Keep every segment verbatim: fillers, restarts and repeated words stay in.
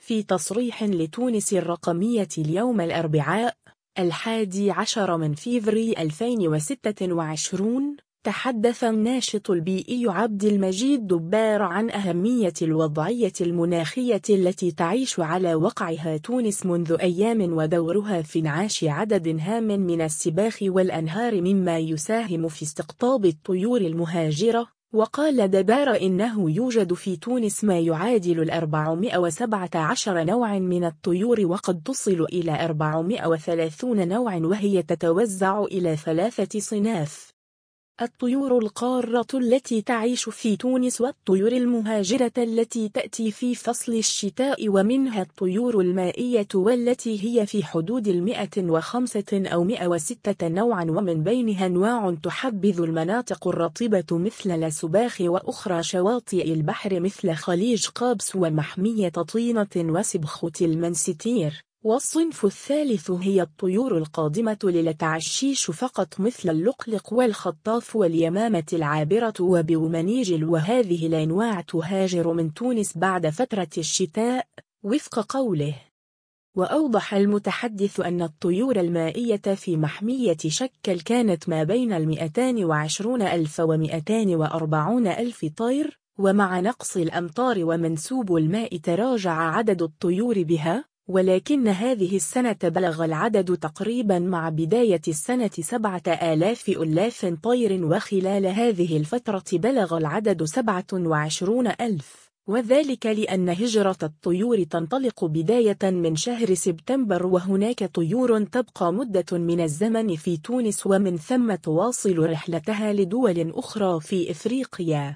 في تصريح لتونس الرقمية اليوم الأربعاء الحادي عشر من فيفري ألفين وستة وعشرين، تحدث الناشط البيئي عبد المجيد دبار عن أهمية الوضعية المناخية التي تعيش على وقعها تونس منذ أيام ودورها في انعاش عدد هام من السباخ والأنهار مما يساهم في استقطاب الطيور المهاجرة. وقال دبار إنه يوجد في تونس ما يعادل الأربعمائة وسبعة عشر نوع من الطيور وقد تصل إلى أربعمائة وثلاثين نوع وهي تتوزع إلى ثلاثة صناف: الطيور القارة التي تعيش في تونس والطيور المهاجرة التي تأتي في فصل الشتاء ومنها الطيور المائية والتي هي في حدود المئة وخمسة أو مئة وستة نوعا ومن بينها أنواع تحبذ المناطق الرطبة مثل السباخ وأخرى شواطئ البحر مثل خليج قابس ومحمية طينة وسبخ تلمنستير. والصنف الثالث هي الطيور القادمة للتعشيش فقط مثل اللقلق والخطاف واليمامة العابرة وبومنيجل، وهذه الأنواع تهاجر من تونس بعد فترة الشتاء وفق قوله. وأوضح المتحدث أن الطيور المائية في محمية شكل كانت ما بين المئتين وعشرين ألف ومئتين وأربعين ألف طير، ومع نقص الأمطار ومنسوب الماء تراجع عدد الطيور بها، ولكن هذه السنة بلغ العدد تقريبا مع بداية السنة سبعة آلاف ألاف طير، وخلال هذه الفترة بلغ العدد سبعة وعشرين ألف، وذلك لأن هجرة الطيور تنطلق بداية من شهر سبتمبر، وهناك طيور تبقى مدة من الزمن في تونس ومن ثم تواصل رحلتها لدول أخرى في إفريقيا.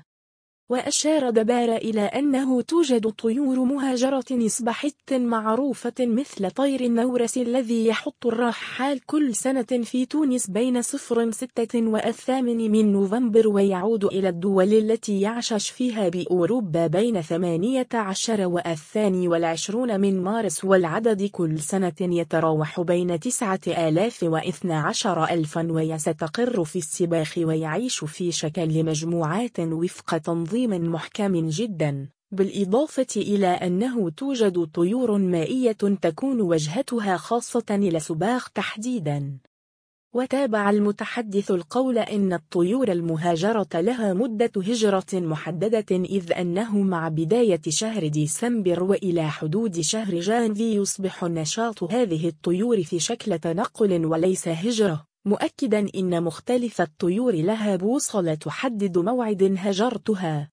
وأشار دبار إلى أنه توجد طيور مهاجرة إصبحت معروفة مثل طير النورس الذي يحط الرحال كل سنة في تونس بين صفر ستة والثامن من نوفمبر ويعود إلى الدول التي يعشش فيها بأوروبا بين ثمانية عشر والثاني والعشرون من مارس، والعدد كل سنة يتراوح بين تسعة آلاف واثنى عشر ألفا، ويستقر في السباخ ويعيش في شكل مجموعات وفق تنظيم محكم جدا، بالإضافة إلى أنه توجد طيور مائية تكون وجهتها خاصة للسباخ تحديدا. وتابع المتحدث القول إن الطيور المهاجرة لها مدة هجرة محددة، إذ أنه مع بداية شهر ديسمبر وإلى حدود شهر جانفي يصبح نشاط هذه الطيور في شكل تنقل وليس هجرة، مؤكدا إن مختلف الطيور لها بوصلة تحدد موعد هجرتها.